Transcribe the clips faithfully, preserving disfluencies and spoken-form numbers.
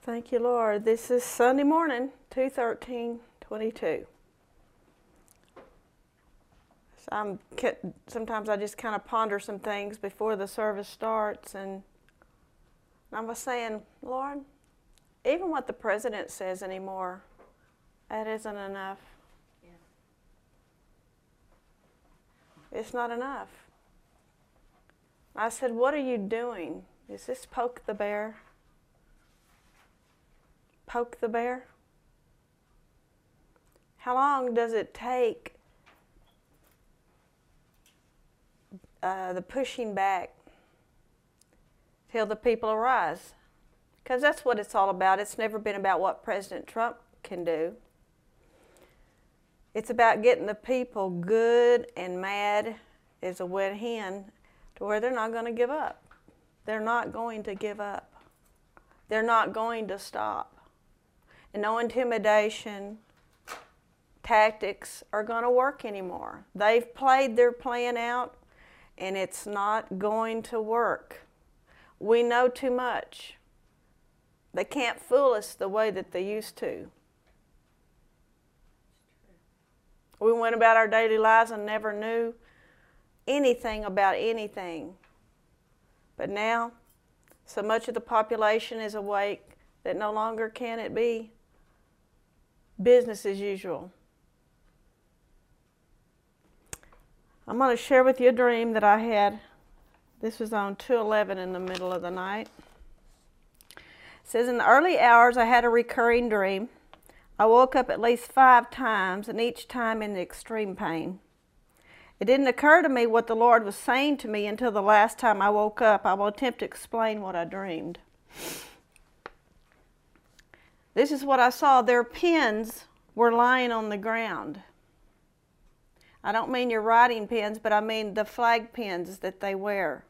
Thank you, Lord. This is Sunday morning, two thirteen twenty-two. So I'm, sometimes I just kind of ponder some things before the service starts, and I was saying, Lord, even what the president says anymore, that isn't enough. Yeah. It's not enough. I said, what are you doing? Is this poke the bear? Poke the bear? How long does it take uh, the pushing back till the people arise? Because that's what it's all about. It's never been about what President Trump can do. It's about getting the people good and mad as a wet hen to where they're not going to give up. They're not going to give up. They're not going to stop. And no intimidation tactics are going to work anymore. They've played their plan out, and it's not going to work. We know too much. They can't fool us the way that they used to. We went about our daily lives and never knew anything about anything. But now, so much of the population is awake that no longer can it be business as usual. I'm going to share with you a dream that I had. This was on two eleven in the middle of the night. It says, in the early hours I had a recurring dream. I woke up at least five times, and each time in extreme pain. It didn't occur to me what the Lord was saying to me until the last time I woke up. I will attempt to explain what I dreamed. This is what I saw. Their pens were lying on the ground. I don't mean your writing pens, but I mean the flag pens that they wear.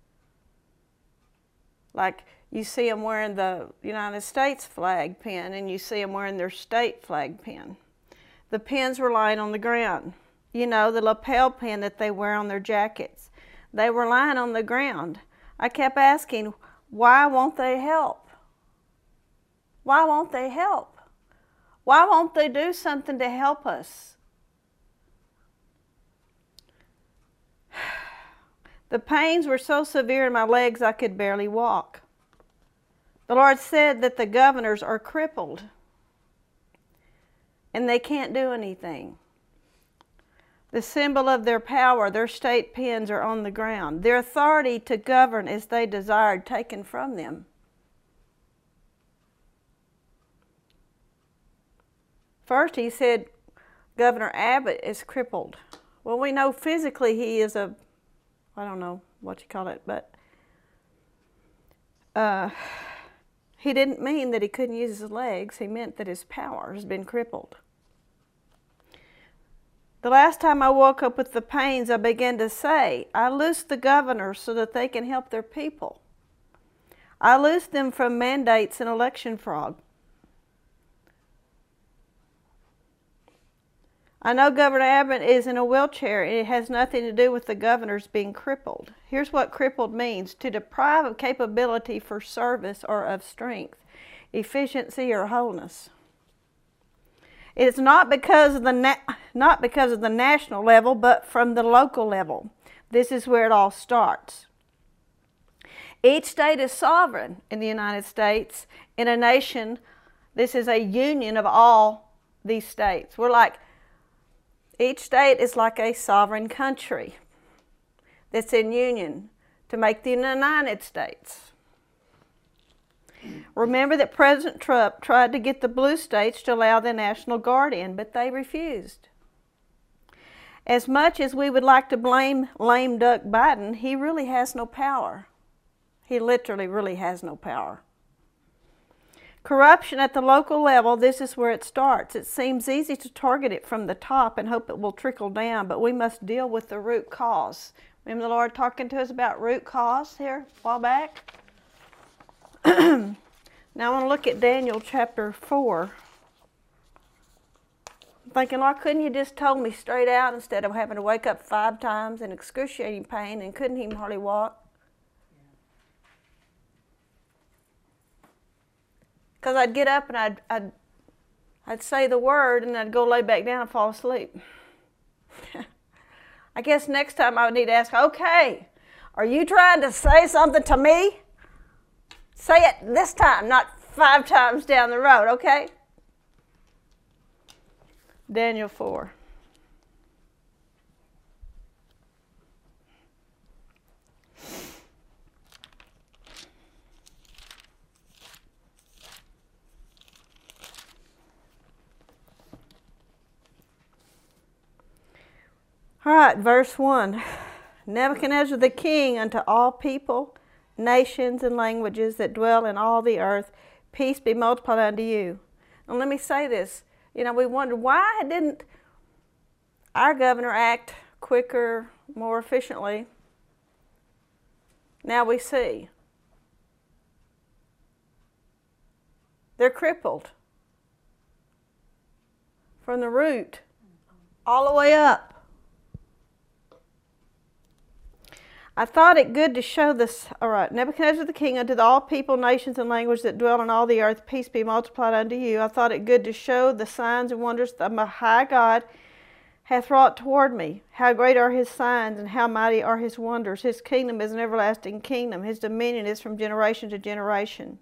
Like you see them wearing the United States flag pen, and you see them wearing their state flag pen. The pens were lying on the ground. You know, the lapel pin that they wear on their jackets. They were lying on the ground. I kept asking, why won't they help? Why won't they help? Why won't they do something to help us? The pains were so severe in my legs I could barely walk. The Lord said that the governors are crippled and they can't do anything. The symbol of their power, their state pens, are on the ground. Their authority to govern as they desired taken from them. First, he said Governor Abbott is crippled. Well, we know physically he is a, I don't know what you call it, but uh, he didn't mean that he couldn't use his legs. He meant that his power has been crippled. The last time I woke up with the pains, I began to say, I loosed the governors so that they can help their people. I loosed them from mandates and election fraud. I know Governor Abbott is in a wheelchair, and it has nothing to do with the governors being crippled. Here's what crippled means: to deprive of capability for service or of strength, efficiency, or wholeness. It is not because of the na not because of the national level, but from the local level. This is where it all starts. Each state is sovereign in the United States. In a nation, this is a union of all these states. We're like, each state is like a sovereign country that's in union to make the United States. Remember that President Trump tried to get the blue states to allow the National Guard in, but they refused. As much as we would like to blame lame duck Biden, he really has no power. He literally really has no power. Corruption at the local level, this is where it starts. It seems easy to target it from the top and hope it will trickle down, but we must deal with the root cause. Remember the Lord talking to us about root cause here a while back? Now I want to look at Daniel chapter four. I'm thinking, Lord, couldn't you just told me straight out instead of having to wake up five times in excruciating pain, and couldn't he hardly walk? Because I'd get up and I'd, I'd, I'd say the word and I'd go lay back down and fall asleep. I guess next time I would need to ask, okay, are you trying to say something to me? Say it this time, not five times down the road, okay? Daniel four. All right, verse one. Nebuchadnezzar the king, unto all people, nations, and languages that dwell in all the earth, peace be multiplied unto you. And let me say this. You know, we wondered, why didn't our governor act quicker, more efficiently? Now we see. They're crippled from the root all the way up. I thought it good to show this. All right, Nebuchadnezzar the king, unto all people, nations, and languages that dwell in all the earth, peace be multiplied unto you. I thought it good to show the signs and wonders that my high God hath wrought toward me. How great are his signs, and how mighty are his wonders. His kingdom is an everlasting kingdom. His dominion is from generation to generation.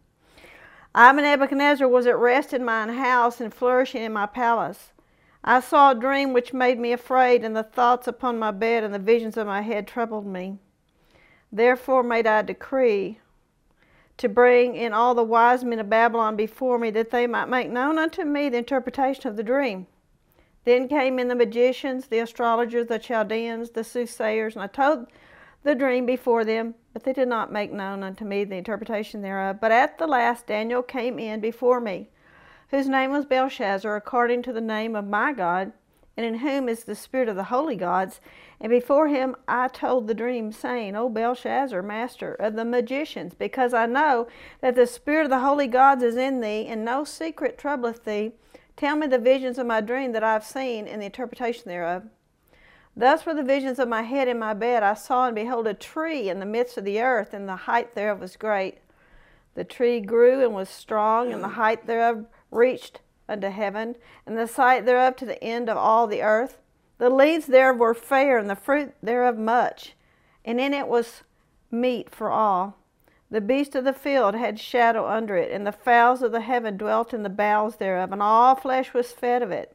I, Nebuchadnezzar, was at rest in mine house, and flourishing in my palace. I saw a dream which made me afraid, and the thoughts upon my bed and the visions of my head troubled me. Therefore made I decree to bring in all the wise men of Babylon before me, that they might make known unto me the interpretation of the dream. Then came in the magicians, the astrologers, the Chaldeans, the soothsayers, and I told the dream before them, but they did not make known unto me the interpretation thereof. But at the last Daniel came in before me, whose name was Belshazzar, according to the name of my God, and in whom is the spirit of the holy gods. And before him I told the dream, saying, O Belshazzar, master of the magicians, because I know that the spirit of the holy gods is in thee, and no secret troubleth thee, tell me the visions of my dream that I have seen, and the interpretation thereof. Thus were the visions of my head in my bed. I saw and behold a tree in the midst of the earth, and the height thereof was great. The tree grew and was strong, and the height thereof reached unto heaven, and the sight thereof to the end of all the earth. The leaves thereof were fair, and the fruit thereof much, and in it was meat for all. The beast of the field had shadow under it, and the fowls of the heaven dwelt in the boughs thereof, and all flesh was fed of it.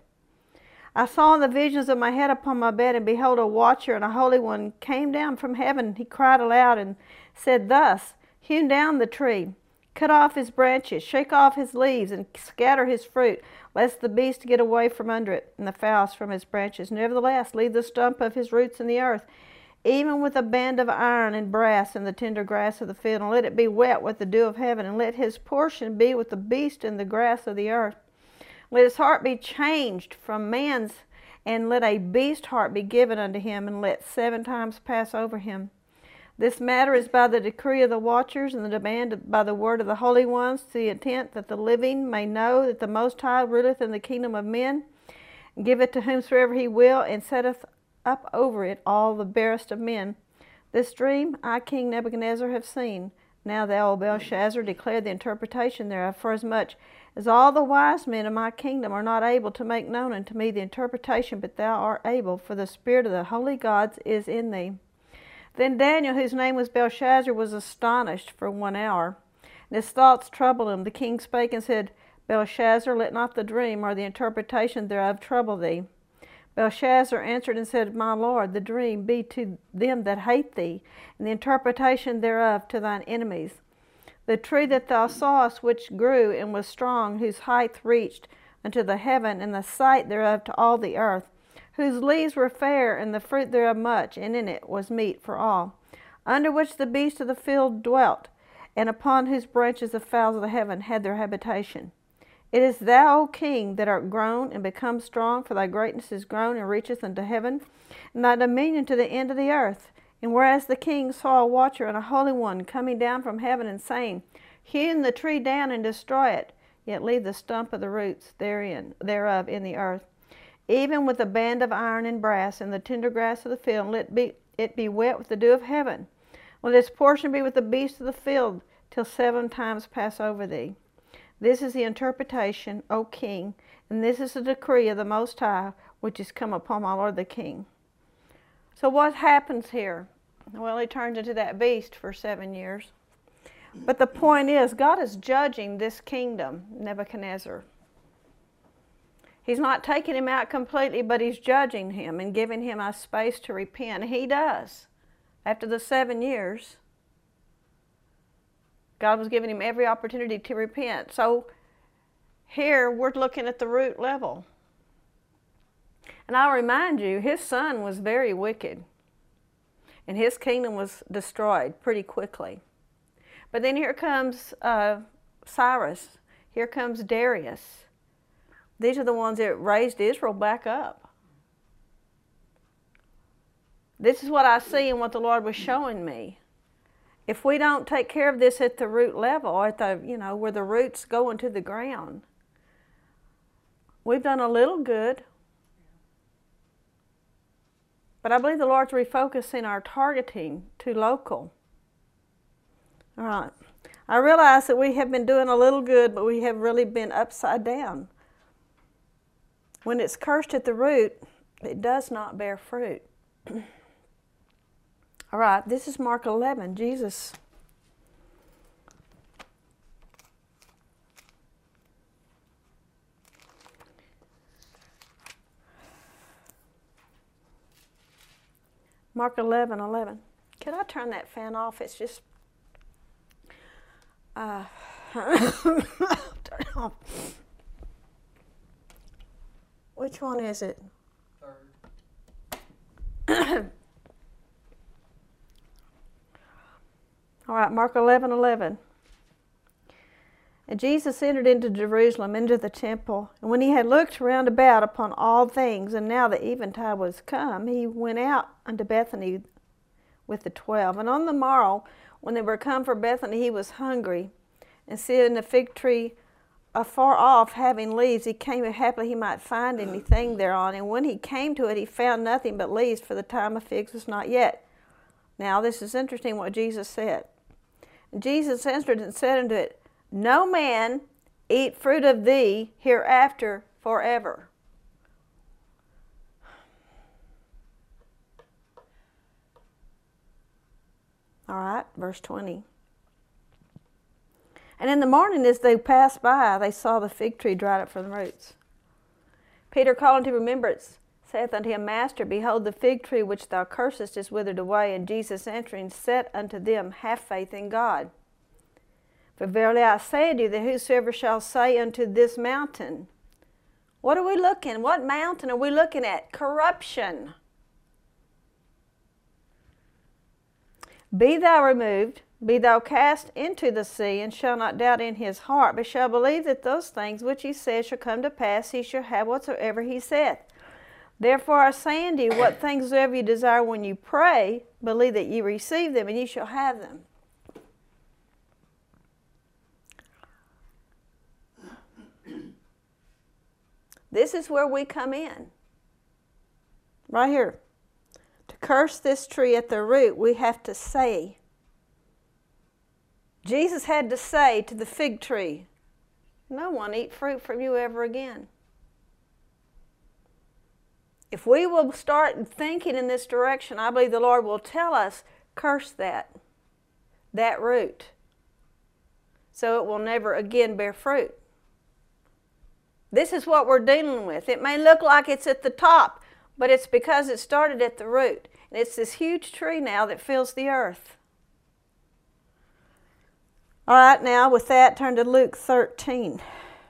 I saw in the visions of my head upon my bed, and behold, a watcher and a holy one came down from heaven. He cried aloud and said thus, Hew down the tree, cut off his branches, shake off his leaves, and scatter his fruit, lest the beast get away from under it, and the fowls from his branches. Nevertheless, leave the stump of his roots in the earth, even with a band of iron and brass in the tender grass of the field, and let it be wet with the dew of heaven, and let his portion be with the beast in the grass of the earth. Let his heart be changed from man's, and let a beast heart be given unto him, and let seven times pass over him. This matter is by the decree of the watchers, and the demand by the word of the holy ones, to the intent that the living may know that the Most High ruleth in the kingdom of men, and giveth to whomsoever he will, and setteth up over it all the barest of men. This dream I, King Nebuchadnezzar, have seen. Now thou, O Belshazzar, declare the interpretation thereof, forasmuch as all the wise men of my kingdom are not able to make known unto me the interpretation, but thou art able, for the spirit of the holy gods is in thee. Then Daniel, whose name was Belshazzar, was astonished for one hour, and his thoughts troubled him. The king spake and said, Belshazzar, let not the dream or the interpretation thereof trouble thee. Belshazzar answered and said, My lord, the dream be to them that hate thee, and the interpretation thereof to thine enemies. The tree that thou sawest, which grew and was strong, whose height reached unto the heaven, and the sight thereof to all the earth, whose leaves were fair, and the fruit thereof much, and in it was meat for all, under which the beasts of the field dwelt, and upon whose branches the fowls of the heaven had their habitation. It is thou, O king, that art grown and become strong, for thy greatness is grown and reacheth unto heaven, and thy dominion to the end of the earth. And whereas the king saw a watcher and a holy one coming down from heaven, and saying, Hew the tree down and destroy it, yet leave the stump of the roots therein thereof in the earth, even with a band of iron and brass in the tender grass of the field, and let be, it be wet with the dew of heaven. Let its portion be with the beasts of the field, till seven times pass over thee. This is the interpretation, O king, and this is the decree of the Most High, which is come upon my lord the king. So what happens here? Well, he turns into that beast for seven years. But the point is, God is judging this kingdom, Nebuchadnezzar. He's not taking him out completely, but he's judging him and giving him a space to repent. He does. After the seven years, God was giving him every opportunity to repent. So here we're looking at the root level. And I'll remind you, his son was very wicked. And his kingdom was destroyed pretty quickly. But then here comes uh, Cyrus. Here comes Darius. These are the ones that raised Israel back up. This is what I see and what the Lord was showing me. If we don't take care of this at the root level, at the, you know, where the roots go into the ground, we've done a little good. But I believe the Lord's refocusing our targeting to local. All right. I realize that we have been doing a little good, but we have really been upside down. When it's cursed at the root, it does not bear fruit. All right, this is Mark eleven. Jesus. Mark eleven, eleven. Can I turn that fan off? It's just... Uh, turn it off. Which one is it? Third. All right, Mark eleven, eleven. And Jesus entered into Jerusalem, into the temple. And when he had looked round about upon all things, and now the eventide was come, he went out unto Bethany with the twelve. And on the morrow, when they were come for Bethany, he was hungry. And seeing the fig tree afar off, having leaves, he came if haply he might find anything thereon. And when he came to it, he found nothing but leaves, for the time of figs was not yet. Now, this is interesting what Jesus said. And Jesus answered and said unto it, No man eat fruit of thee hereafter forever. All right, verse twenty. And in the morning as they passed by, they saw the fig tree dried up from the roots. Peter, calling to remembrance, saith unto him, Master, behold, the fig tree which thou cursest is withered away. And Jesus answering said unto them, Have faith in God. For verily I say unto you, that whosoever shall say unto this mountain... What are we looking? What mountain are we looking at? Corruption. Be thou removed, be thou cast into the sea, and shall not doubt in his heart, but shall believe that those things which he saith shall come to pass, he shall have whatsoever he saith. Therefore I say unto you, what things soever you desire when you pray, believe that ye receive them, and ye shall have them. This is where we come in. Right here. To curse this tree at the root, we have to say. Jesus had to say to the fig tree, no one eat fruit from you ever again. If we will start thinking in this direction, I believe the Lord will tell us, curse that, that root, so it will never again bear fruit. This is what we're dealing with. It may look like it's at the top, but it's because it started at the root. And it's this huge tree now that fills the earth. All right, now with that, turn to Luke thirteen.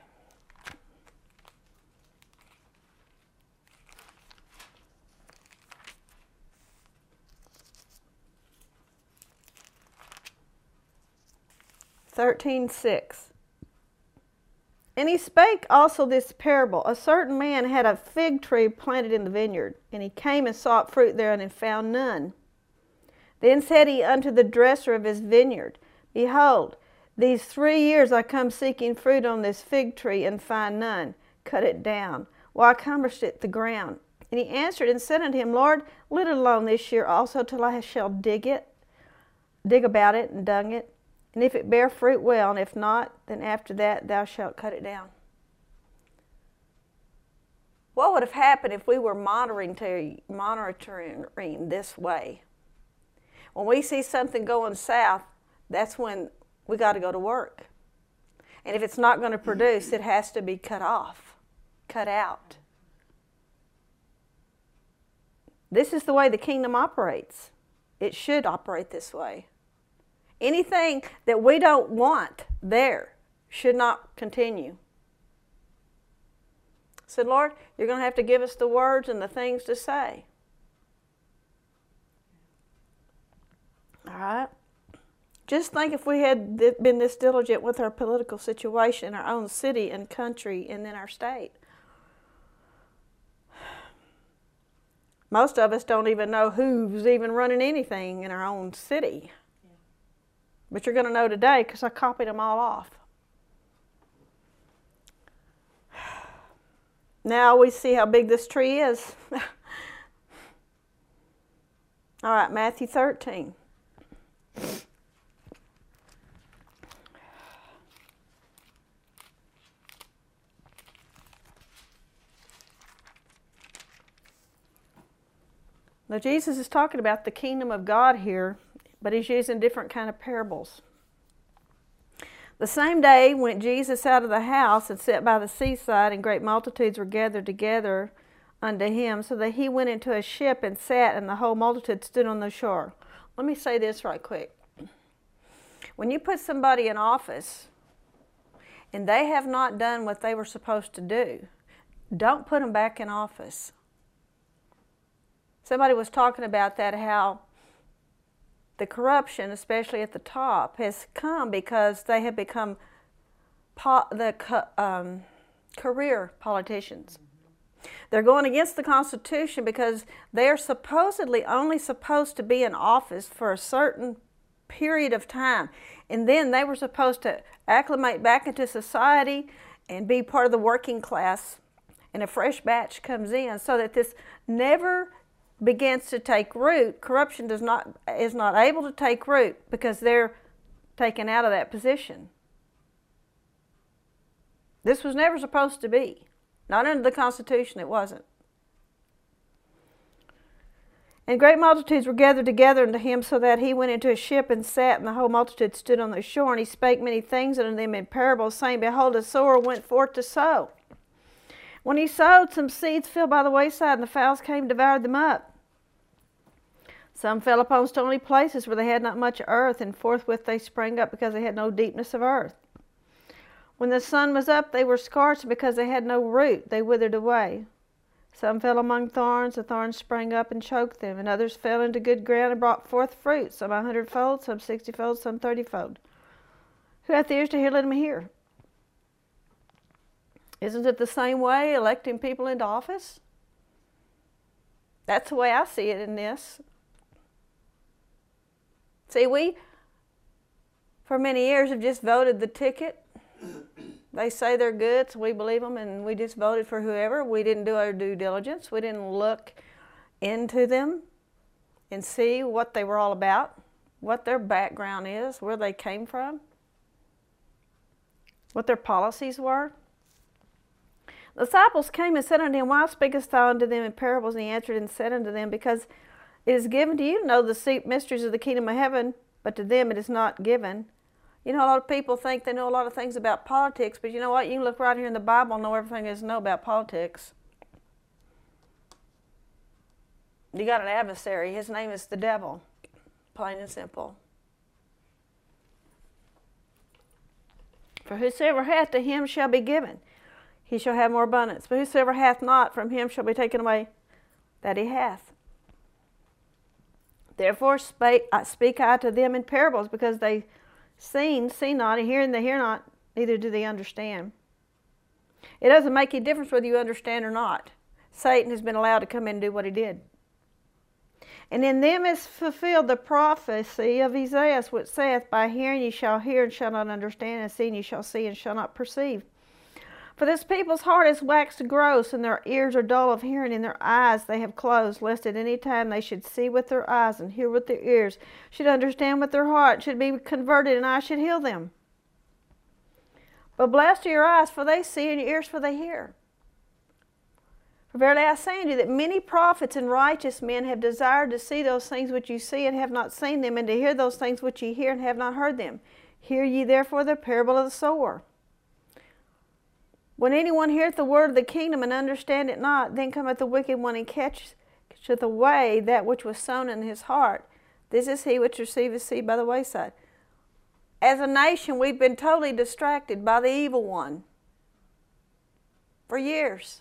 thirteen six. And he spake also this parable. A certain man had a fig tree planted in the vineyard, and he came and sought fruit therein, and found none. Then said he unto the dresser of his vineyard, Behold, these three years I come seeking fruit on this fig tree, and find none. Cut it down. Why comest it the ground? And he answered and said unto him, Lord, let it alone this year also, till I shall dig it, dig about it, and dung it. And if it bear fruit, well, and if not, then after that thou shalt cut it down. What would have happened if we were monitoring, monitoring this way? When we see something going south, that's when we got to go to work. And if it's not going to produce, it has to be cut off, cut out. This is the way the kingdom operates. It should operate this way. Anything that we don't want there should not continue. I said, Lord, you're going to have to give us the words and the things to say. All right? Just think if we had been this diligent with our political situation in our own city and country and in our state. Most of us don't even know who's even running anything in our own city. Yeah. But you're going to know today because I copied them all off. Now we see how big this tree is. All right, Matthew thirteen. Now Jesus is talking about the kingdom of God here, but he's using different kind of parables. The same day went Jesus out of the house and sat by the seaside, and great multitudes were gathered together unto him, so that he went into a ship and sat, and the whole multitude stood on the shore. Let me say this right quick. When you put somebody in office and they have not done what they were supposed to do, don't put them back in office. Somebody was talking about that, how the corruption, especially at the top, has come because they have become po the um, career politicians. They're going against the Constitution because they are supposedly only supposed to be in office for a certain period of time. And then they were supposed to acclimate back into society and be part of the working class, and a fresh batch comes in, so that this never begins to take root. Corruption does not is not able to take root because they're taken out of that position. This was never supposed to be. Not under the Constitution, it wasn't. And great multitudes were gathered together unto him, so that he went into a ship and sat, and the whole multitude stood on the shore. And he spake many things unto them in parables, saying, Behold, a sower went forth to sow. When he sowed, some seeds fell by the wayside, and the fowls came and devoured them up. Some fell upon stony places where they had not much earth, and forthwith they sprang up because they had no deepness of earth. When the sun was up, they were scorched, because they had no root, they withered away. Some fell among thorns, the thorns sprang up and choked them, and others fell into good ground and brought forth fruit, some a hundredfold, some sixtyfold, some thirtyfold. Who hath ears to hear, let him hear. Isn't it the same way electing people into office? That's the way I see it in this. See, we, for many years, have just voted the ticket. They say they're good, so we believe them, and we just voted for whoever. We didn't do our due diligence. We didn't look into them and see what they were all about, what their background is, where they came from, what their policies were. The disciples came and said unto him, Why speakest thou unto them in parables? And he answered and said unto them, Because it is given to you to know the mysteries of the kingdom of heaven, but to them it is not given. You know, a lot of people think they know a lot of things about politics, but you know what? You can look right here in the Bible and know everything there is to know about politics. You got an adversary. His name is the devil, plain and simple. For whosoever hath, to him shall be given. He shall have more abundance. But whosoever hath not, from him shall be taken away that he hath. Therefore spake, I speak I to them in parables, because they seen, see not, and hear, and they hear not, neither do they understand. It doesn't make any difference whether you understand or not. Satan has been allowed to come in and do what he did. And in them is fulfilled the prophecy of Isaiah, which saith, By hearing ye shall hear and shall not understand, and seeing ye shall see and shall not perceive. For this people's heart is waxed gross, and their ears are dull of hearing, and their eyes they have closed, lest at any time they should see with their eyes, and hear with their ears, should understand with their heart, should be converted, and I should heal them. But blessed are your eyes, for they see, and your ears, for they hear. For verily I say unto you, that many prophets and righteous men have desired to see those things which you see, and have not seen them, and to hear those things which ye hear, and have not heard them. Hear ye therefore the parable of the sower. When anyone heareth the word of the kingdom, and understand it not, then cometh the wicked one, and catcheth away that which was sown in his heart. This is he which receiveth seed by the wayside. As a nation, we've been totally distracted by the evil one for years.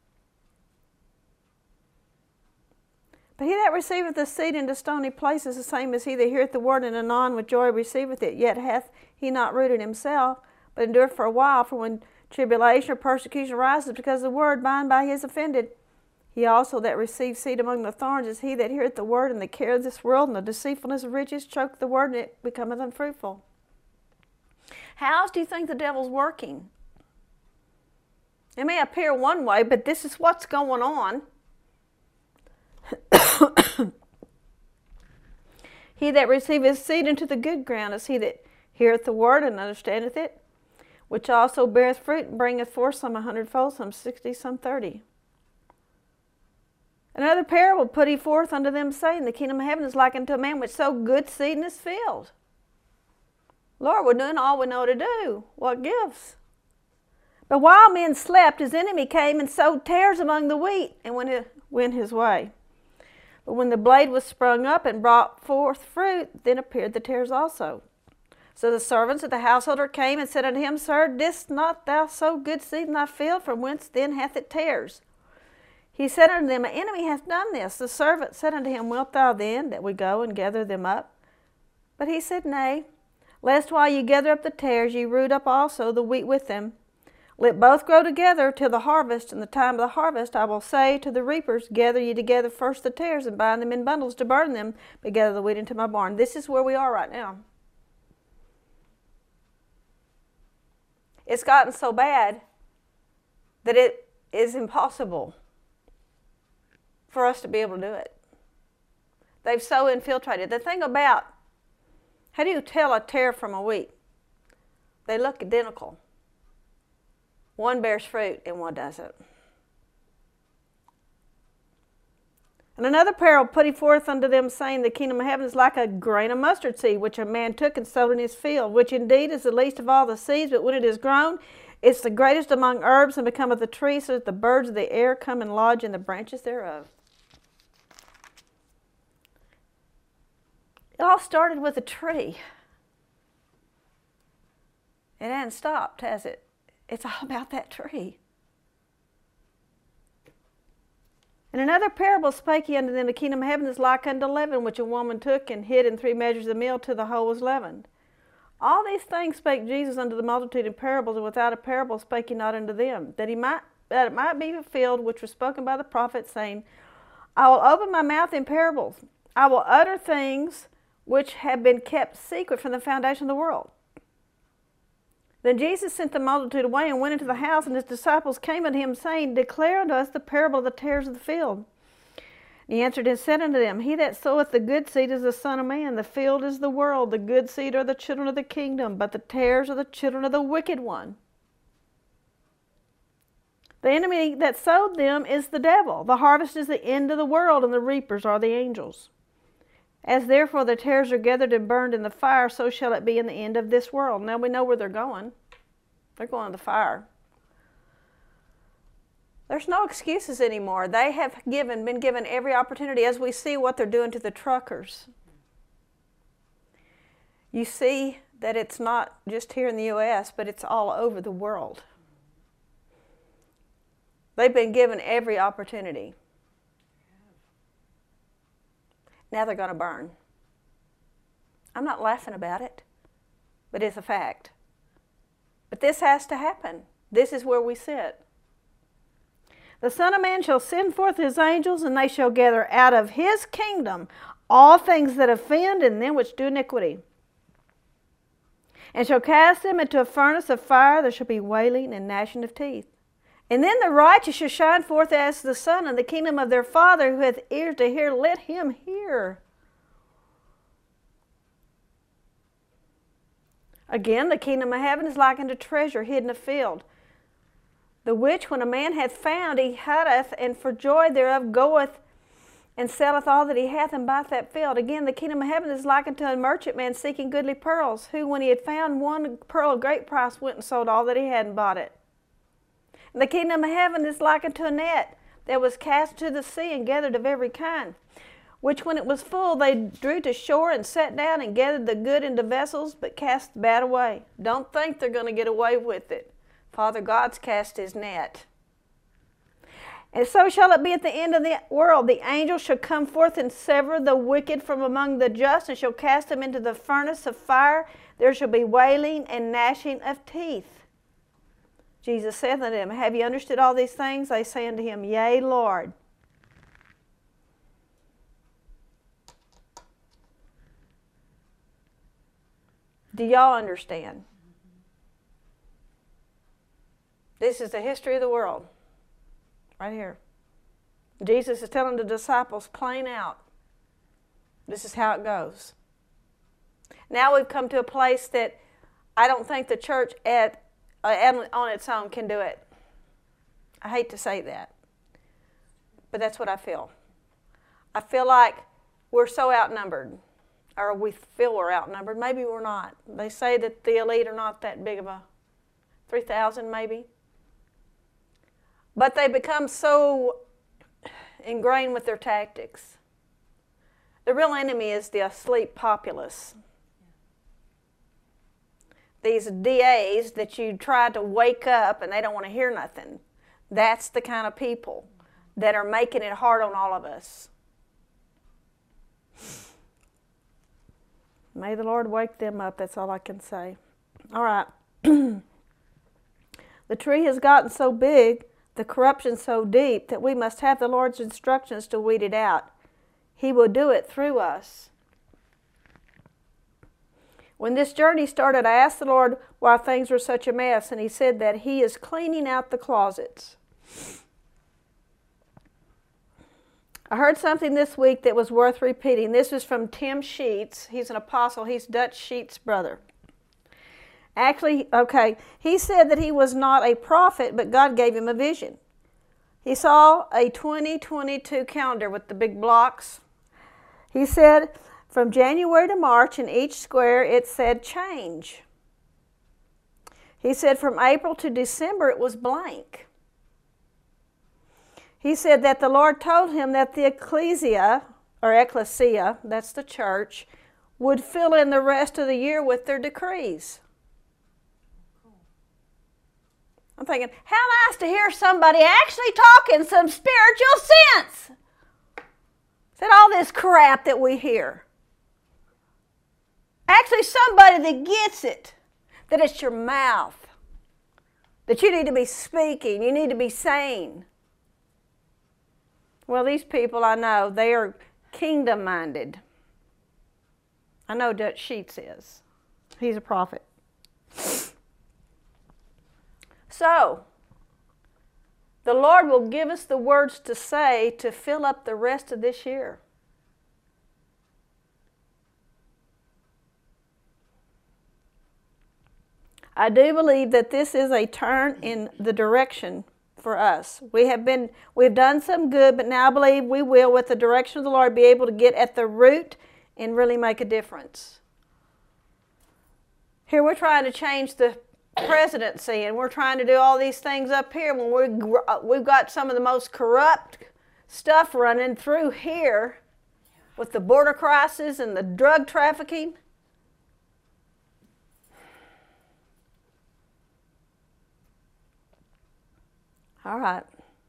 But he that receiveth the seed into stony places is the same as he that heareth the word, and anon with joy receiveth it. Yet hath he not rooted himself, but endureth for a while. For when tribulation or persecution arises because of the word, by and by he is offended. He also that receives seed among the thorns is he that heareth the word, and the care of this world and the deceitfulness of riches choke the word, and it becometh unfruitful. How else do you think the devil's working? It may appear one way, but this is what's going on. He that receiveth seed into the good ground is he that heareth the word and understandeth it, which also beareth fruit and bringeth forth some a hundredfold, some sixty, some thirty. Another parable put he forth unto them, saying, the kingdom of heaven is like unto a man which sowed good seed in his field. Lord, we're doing all we know to do. What gives? But while men slept, his enemy came and sowed tares among the wheat, and went, went his way. But when the blade was sprung up and brought forth fruit, then appeared the tares also. So the servants of the householder came and said unto him, Sir, didst not thou sow good seed in thy field? From whence then hath it tares? He said unto them, An enemy hath done this. The servant said unto him, Wilt thou then that we go and gather them up? But he said, Nay, lest while ye gather up the tares, ye root up also the wheat with them. Let both grow together till the harvest. In the time of the harvest I will say to the reapers, Gather ye together first the tares, and bind them in bundles to burn them, but gather the wheat into my barn. This is where we are right now. It's gotten so bad that it is impossible for us to be able to do it. They've so infiltrated. The thing about, how do you tell a tare from a wheat? They look identical. One bears fruit and one doesn't. And another parable put he forth unto them, saying, The kingdom of heaven is like a grain of mustard seed, which a man took and sowed in his field, which indeed is the least of all the seeds, but when it is grown, it's the greatest among herbs, and becometh a tree, so that the birds of the air come and lodge in the branches thereof. It all started with a tree. It hasn't stopped, has it? It's all about that tree. And another parable spake he unto them, The kingdom of heaven is like unto leaven, which a woman took and hid in three measures of meal till the whole was leavened. All these things spake Jesus unto the multitude in parables, and without a parable spake he not unto them, that he might that it might be fulfilled which was spoken by the prophet, saying, I will open my mouth in parables. I will utter things which have been kept secret from the foundation of the world. Then Jesus sent the multitude away and went into the house, and his disciples came unto him, saying, Declare unto us the parable of the tares of the field. And he answered and said unto them, He that soweth the good seed is the Son of Man. The field is the world. The good seed are the children of the kingdom, but the tares are the children of the wicked one. The enemy that sowed them is the devil. The harvest is the end of the world, and the reapers are the angels. As therefore the tares are gathered and burned in the fire, so shall it be in the end of this world. Now we know where they're going. They're going to the fire. There's no excuses anymore. They have given, been given every opportunity, as we see what they're doing to the truckers. You see that it's not just here in the U S, but it's all over the world. They've been given every opportunity. Now they're going to burn. I'm not laughing about it, but it's a fact. But this has to happen. This is where we sit. The Son of Man shall send forth his angels, and they shall gather out of his kingdom all things that offend and them which do iniquity, and shall cast them into a furnace of fire. There shall be wailing and gnashing of teeth. And then the righteous shall shine forth as the sun in the kingdom of their Father. Who hath ears to hear, let him hear. Again, the kingdom of heaven is like unto treasure hid in a field, the which when a man hath found, he hideth, and for joy thereof goeth and selleth all that he hath, and buyeth that field. Again, the kingdom of heaven is like unto a merchantman seeking goodly pearls, who, when he had found one pearl of great price, went and sold all that he had and bought it. And the kingdom of heaven is like unto a net that was cast to the sea and gathered of every kind, which when it was full they drew to shore and sat down and gathered the good into vessels, but cast the bad away. Don't think they're going to get away with it. Father God's cast his net. And so shall it be at the end of the world. The angel shall come forth and sever the wicked from among the just, and shall cast them into the furnace of fire. There shall be wailing and gnashing of teeth. Jesus saith unto them, Have ye understood all these things? They say unto him, Yea, Lord. Do y'all understand? This is the history of the world. Right here. Jesus is telling the disciples plain out. This is how it goes. Now we've come to a place that I don't think the church at, uh, on its own can do it. I hate to say that, but that's what I feel. I feel like we're so outnumbered, or we feel we're outnumbered. Maybe we're not. They say that the elite are not that big of a, three thousand maybe. But they become so ingrained with their tactics. The real enemy is the asleep populace. These D As that you try to wake up and they don't want to hear nothing. That's the kind of people that are making it hard on all of us. May the Lord wake them up. That's all I can say. All right. The tree has gotten so big, the corruption so deep, that we must have the Lord's instructions to weed it out. He will do it through us. When this journey started, I asked the Lord why things were such a mess, and he said that he is cleaning out the closets. I heard something this week that was worth repeating. This is from Tim Sheets. He's an apostle. He's Dutch Sheets' brother. Actually, okay, he said that he was not a prophet, but God gave him a vision. He saw a twenty twenty-two calendar with the big blocks. He said from January to March in each square it said change. He said from April to December it was blank. He said that the Lord told him that the ecclesia, or ecclesia, that's the church, would fill in the rest of the year with their decrees. I'm thinking, how nice to hear somebody actually talking some spiritual sense. Is that all this crap that we hear? Actually, somebody that gets it, that it's your mouth, that you need to be speaking, you need to be saying. Well, these people I know, they are kingdom-minded. I know Dutch Sheets is. He's a prophet. So, the Lord will give us the words to say to fill up the rest of this year. I do believe that this is a turn in the direction for us. We have been, we've done some good, but now I believe we will, with the direction of the Lord, be able to get at the root and really make a difference. Here we're trying to change the presidency, and we're trying to do all these things up here when we, we've got some of the most corrupt stuff running through here with the border crisis and the drug trafficking. All right.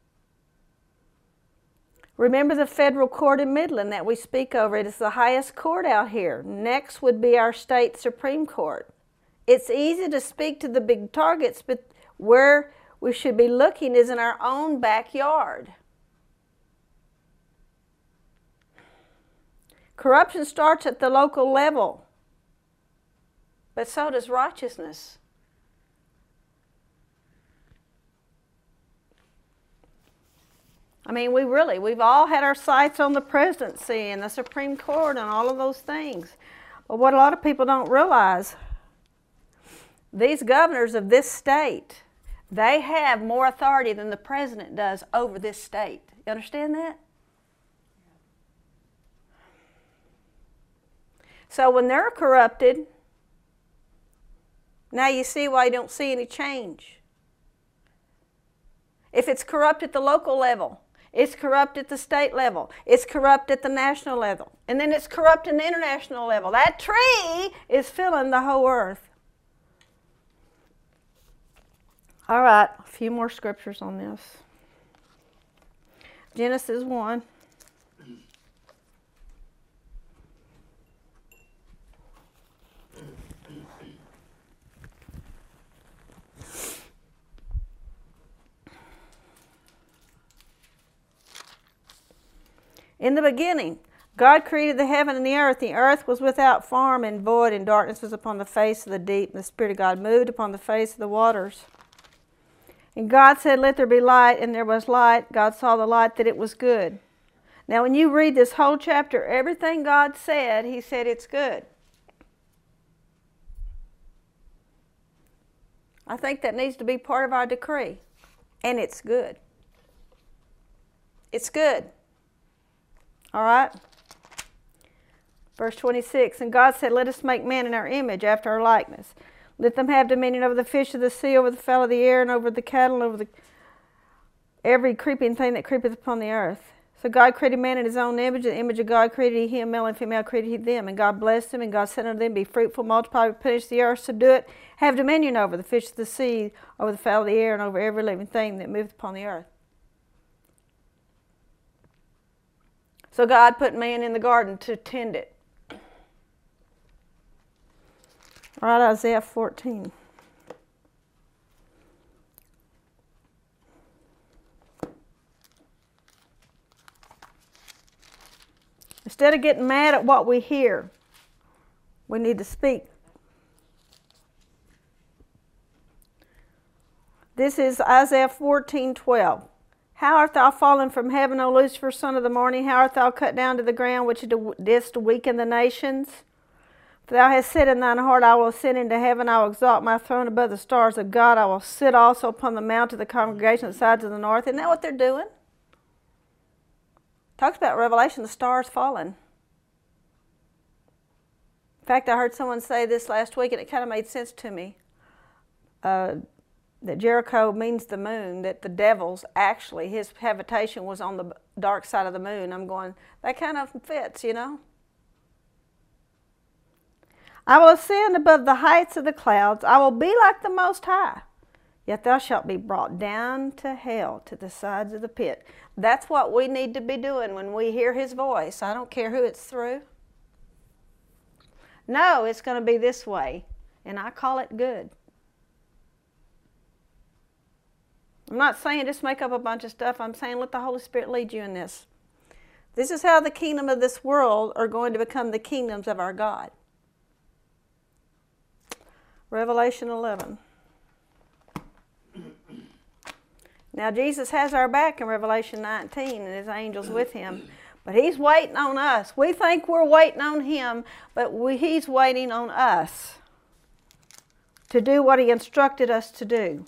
Remember the federal court in Midland that we speak over. It is the highest court out here. Next would be our state Supreme Court. It's easy to speak to the big targets, but where we should be looking is in our own backyard. Corruption starts at the local level, but so does righteousness. I mean, we really, we've all had our sights on the presidency and the Supreme Court and all of those things. But what a lot of people don't realize, these governors of this state, they have more authority than the president does over this state. You understand that? So when they're corrupted, now you see why you don't see any change. If it's corrupt at the local level, it's corrupt at the state level, it's corrupt at the national level, and then it's corrupt at the international level. That tree is filling the whole earth. All right, a few more scriptures on this. Genesis one. In the beginning, God created the heaven and the earth. The earth was without form and void, and darkness was upon the face of the deep, and the Spirit of God moved upon the face of the waters. And God said, "Let there be light," and there was light. God saw the light, that it was good. Now, when you read this whole chapter, everything God said, He said it's good. I think that needs to be part of our decree. And it's good. It's good. All right? Verse twenty-six, and God said, "Let us make man in our image, after our likeness. Let them have dominion over the fish of the sea, over the fowl of the air, and over the cattle, and over the, every creeping thing that creepeth upon the earth." So God created man in His own image. In the image of God created He him, male and female created He them. And God blessed them, and God said unto them, "Be fruitful, multiply, replenish the earth, subdue it, have dominion over the fish of the sea, over the fowl of the air, and over every living thing that moveth upon the earth." So God put man in the garden to tend it. All right, Isaiah fourteen. Instead of getting mad at what we hear, we need to speak. This is Isaiah fourteen twelve. "How art thou fallen from heaven, O Lucifer, son of the morning? How art thou cut down to the ground, which didst weaken the nations? For thou hast said in thine heart, I will ascend into heaven, I will exalt my throne above the stars of God, I will sit also upon the mount of the congregation of the sides of the north." Isn't that what they're doing? Talks about Revelation, the stars falling. In fact, I heard someone say this last week, and it kind of made sense to me. Uh, that Jericho means the moon, that the devil's actually, his habitation was on the dark side of the moon. I'm going, that kind of fits, you know. "I will ascend above the heights of the clouds. I will be like the Most High. Yet thou shalt be brought down to hell, to the sides of the pit." That's what we need to be doing when we hear His voice. I don't care who it's through. No, it's going to be this way, and I call it good. I'm not saying just make up a bunch of stuff. I'm saying let the Holy Spirit lead you in this. This is how the kingdom of this world are going to become the kingdoms of our God. Revelation eleven. Now, Jesus has our back in Revelation nineteen, and His angels with Him. But He's waiting on us. We think we're waiting on Him, but we, He's waiting on us to do what He instructed us to do.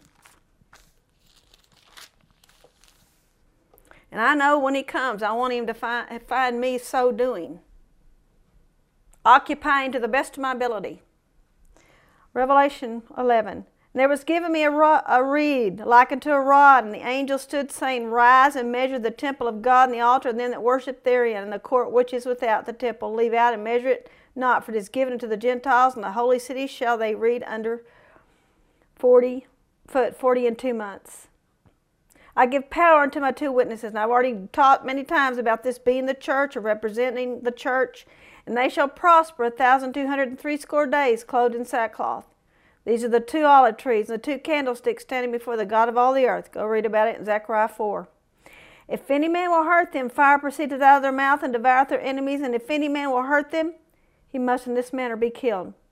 And I know when He comes, I want Him to find, find me so doing. Occupying to the best of my ability. Revelation eleven. "And there was given me a, rod, a reed like unto a rod, and the angel stood, saying, Rise and measure the temple of God and the altar, and them that worship therein, and the court which is without the temple. Leave out and measure it not, for it is given unto the Gentiles, and the holy city shall they read under forty foot, forty and two months. I give power unto my two witnesses." And I've already taught many times about this being the church or representing the church. "And they shall prosper a thousand two hundred and threescore days, clothed in sackcloth. These are the two olive trees and the two candlesticks standing before the God of all the earth." Go read about it in Zechariah four. "If any man will hurt them, fire proceedeth out of their mouth and devoureth their enemies. And if any man will hurt them, he must in this manner be killed.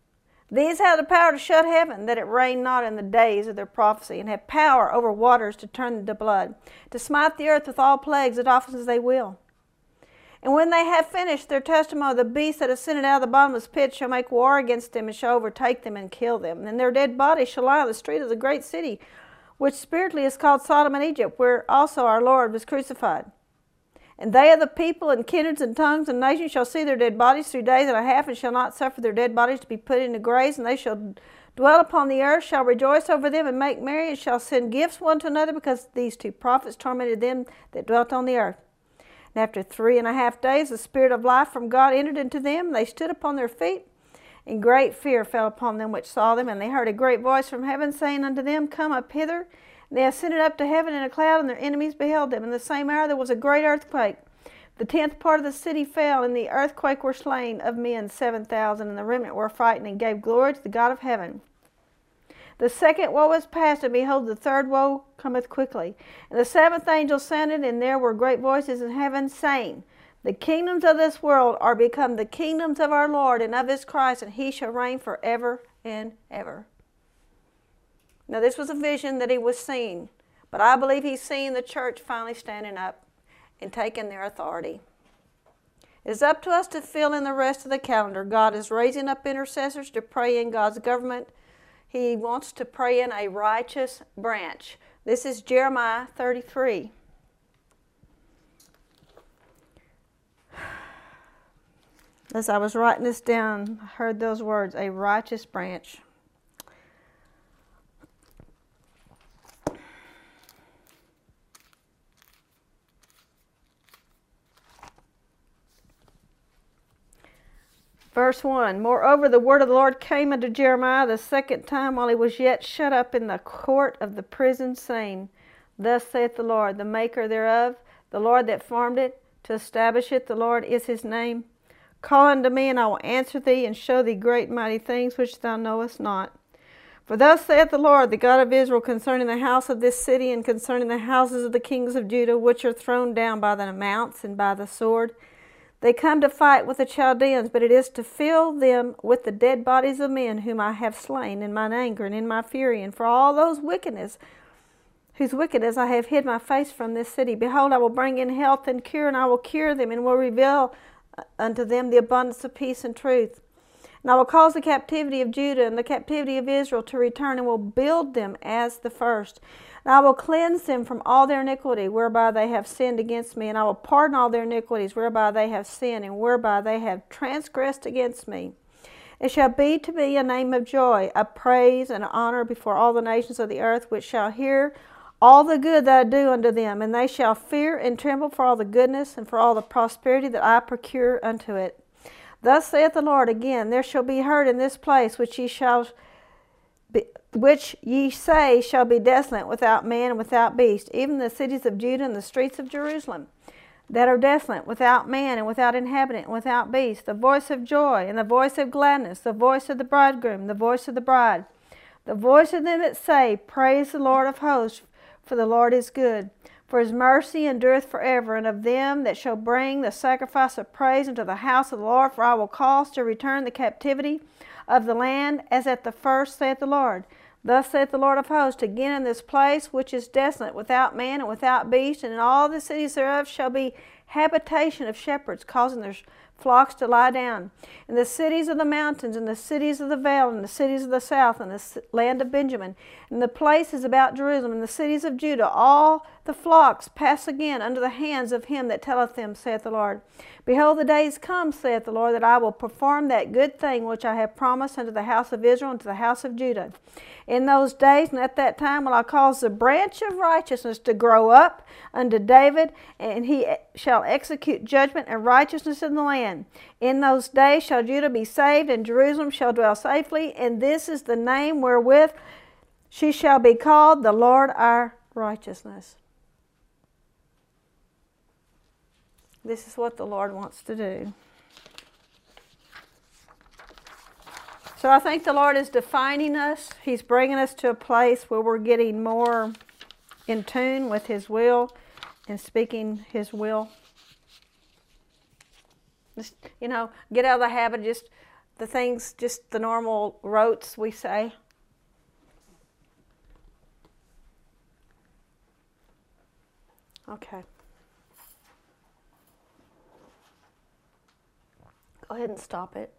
These have the power to shut heaven, that it rain not in the days of their prophecy, and have power over waters to turn them to blood, to smite the earth with all plagues as often as they will. And when they have finished their testimony, the beast that ascended out of the bottomless pit shall make war against them, and shall overtake them and kill them. And their dead bodies shall lie on the street of the great city, which spiritually is called Sodom and Egypt, where also our Lord was crucified. And they of the people and kindreds and tongues and nations shall see their dead bodies three days and a half, and shall not suffer their dead bodies to be put into graves, and they shall dwell upon the earth, shall rejoice over them, and make merry, and shall send gifts one to another, because these two prophets tormented them that dwelt on the earth. And after three and a half days the Spirit of life from God entered into them, and they stood upon their feet, and great fear fell upon them which saw them, and they heard a great voice from heaven saying unto them, Come up hither. And they ascended up to heaven in a cloud, and their enemies beheld them. In the same hour there was a great earthquake. The tenth part of the city fell, and the earthquake were slain of men seven thousand, and the remnant were frightened, and gave glory to the God of heaven. The second woe is past, and behold, the third woe cometh quickly. And the seventh angel sounded, and there were great voices in heaven, saying, The kingdoms of this world are become the kingdoms of our Lord and of his Christ, and he shall reign forever and ever. Now this was a vision that he was seeing, but I believe he's seeing the church finally standing up and taking their authority. It's up to us to fill in the rest of the calendar. God is raising up intercessors to pray in God's government. He wants to pray in a righteous branch. This is Jeremiah thirty-three. As I was writing this down, I heard those words, a righteous branch. Verse one, Moreover, the word of the Lord came unto Jeremiah the second time while he was yet shut up in the court of the prison, saying, Thus saith the Lord, the maker thereof, the Lord that formed it, to establish it, the Lord is his name. Call unto me, and I will answer thee, and show thee great and mighty things which thou knowest not. For thus saith the Lord, the God of Israel, concerning the house of this city, and concerning the houses of the kings of Judah, which are thrown down by the mounts and by the sword. They come to fight with the Chaldeans, but it is to fill them with the dead bodies of men whom I have slain in mine anger and in my fury, and for all those wickedness, whose wickedness I have hid my face from this city. Behold, I will bring in health and cure, and I will cure them, and will reveal unto them the abundance of peace and truth. And I will cause the captivity of Judah and the captivity of Israel to return, and will build them as the first. And I will cleanse them from all their iniquity, whereby they have sinned against me. And I will pardon all their iniquities, whereby they have sinned, and whereby they have transgressed against me. It shall be to me a name of joy, a praise and honor before all the nations of the earth, which shall hear all the good that I do unto them. And they shall fear and tremble for all the goodness and for all the prosperity that I procure unto it. Thus saith the Lord again, There shall be heard in this place which ye shall be, which ye say shall be desolate, without man and without beast, even the cities of Judah and the streets of Jerusalem, that are desolate, without man and without inhabitant and without beast, the voice of joy and the voice of gladness, the voice of the bridegroom, the voice of the bride, the voice of them that say, Praise the Lord of hosts, for the Lord is good, for his mercy endureth forever. And of them that shall bring the sacrifice of praise into the house of the Lord, for I will cause to return the captivity of the land as at the first, saith the Lord. Thus saith the Lord of hosts, again in this place which is desolate, without man and without beast, and in all the cities thereof shall be habitation of shepherds, causing their flocks to lie down. In the cities of the mountains, and the cities of the vale, and the cities of the south, and the land of Benjamin, and the places about Jerusalem, and the cities of Judah, all the flocks pass again under the hands of him that telleth them, saith the Lord. Behold, the days come, saith the Lord, that I will perform that good thing which I have promised unto the house of Israel and to the house of Judah. In those days and at that time will I cause the branch of righteousness to grow up unto David, and he shall execute judgment and righteousness in the land. In those days shall Judah be saved, and Jerusalem shall dwell safely, and this is the name wherewith she shall be called, the Lord our righteousness. This is what the Lord wants to do. So I think the Lord is defining us. He's bringing us to a place where we're getting more in tune with his will and speaking his will. Just, you know, get out of the habit of just the things, just the normal rotes we say. Okay. Go ahead and stop it.